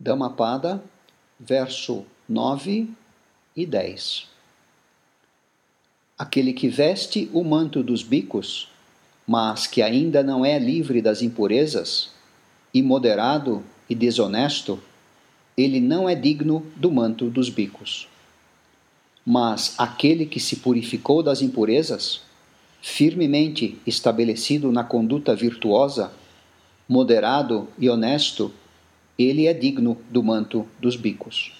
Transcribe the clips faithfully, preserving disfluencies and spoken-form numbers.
Dhammapada, verso nove e dez. Aquele que veste o manto dos bhikkhus, mas que ainda não é livre das impurezas, imoderado e desonesto, ele não é digno do manto dos bhikkhus. Mas aquele que se purificou das impurezas, firmemente estabelecido na conduta virtuosa, moderado e honesto, ele é digno do manto dos bhikkhus.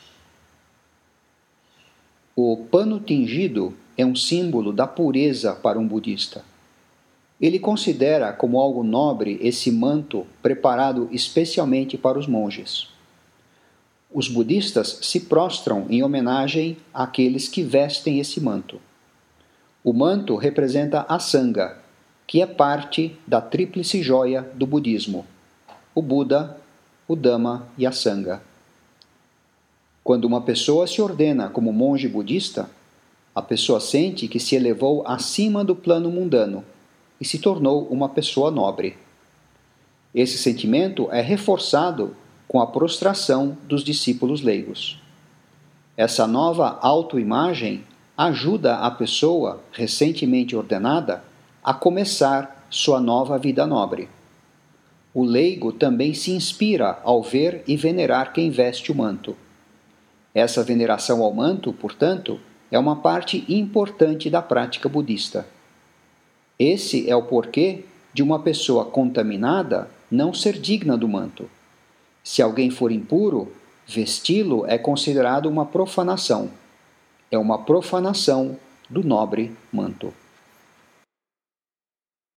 O pano tingido é um símbolo da pureza para um budista. Ele considera como algo nobre esse manto preparado especialmente para os monges. Os budistas se prostram em homenagem àqueles que vestem esse manto. O manto representa a Sangha, que é parte da tríplice joia do budismo: o Buda, o Dhamma e a Sangha. Quando uma pessoa se ordena como monge budista, a pessoa sente que se elevou acima do plano mundano e se tornou uma pessoa nobre. Esse sentimento é reforçado com a prostração dos discípulos leigos. Essa nova autoimagem ajuda a pessoa recentemente ordenada a começar sua nova vida nobre. O leigo também se inspira ao ver e venerar quem veste o manto. Essa veneração ao manto, portanto, é uma parte importante da prática budista. Esse é o porquê de uma pessoa contaminada não ser digna do manto. Se alguém for impuro, vesti-lo é considerado uma profanação. É uma profanação do nobre manto.